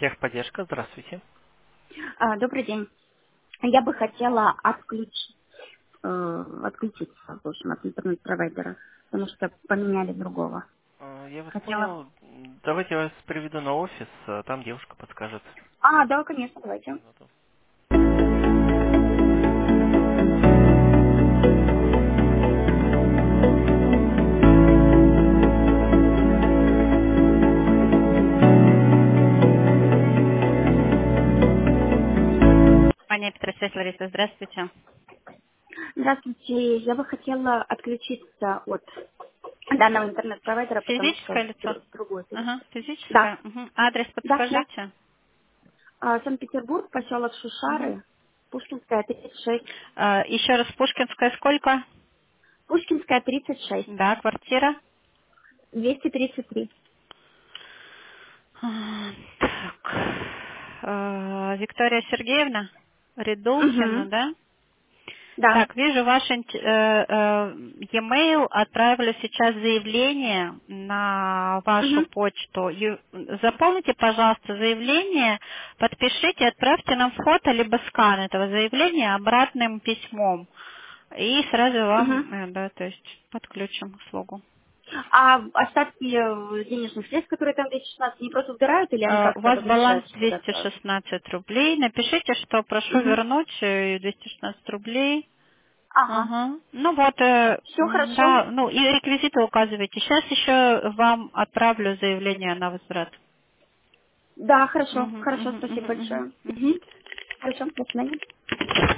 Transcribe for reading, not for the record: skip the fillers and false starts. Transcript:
Техподдержка, здравствуйте. Добрый день. Я бы хотела отключиться, в общем, от интернет-провайдера, потому что поменяли другого. Я вас Хотела... понял. Давайте я вас приведу на офис, там девушка подскажет. Да, конечно, давайте. Минуту. Компания Петросвязь, Лариса, здравствуйте. Здравствуйте. Я бы хотела отключиться от данного интернет-провайдера, потому что Физическое лицо? другой перед. Ага, Да, физическое. Мгм. Адрес да, да. подскажите. Санкт-Петербург, поселок Мгм. Шушары, Пушкинская, 36. Еще раз, Пушкинская сколько? Пушкинская, 36. Да, квартира. 233. Так. Виктория Сергеевна Редулкина, Угу. да? Да. Так, вижу ваш e-mail, отправили сейчас заявление на вашу Угу. почту. Заполните, пожалуйста, заявление, подпишите, отправьте нам фото либо скан этого заявления обратным письмом. И сразу Угу. вам, да, то есть подключим услугу. А остатки денежных средств, которые там 216, они просто убирают или они У как-то вас баланс возвращаются куда-то? 216 рублей. Напишите, что прошу Угу. вернуть 216 рублей. Ага. Ага. Ну вот, Все хорошо. да, ну и реквизиты указывайте. Сейчас еще вам отправлю заявление на возврат. Да, хорошо. Мгм, Хорошо, мгм, спасибо мгм, мгм, большое. мгм. Угу. Хорошо, до свидания.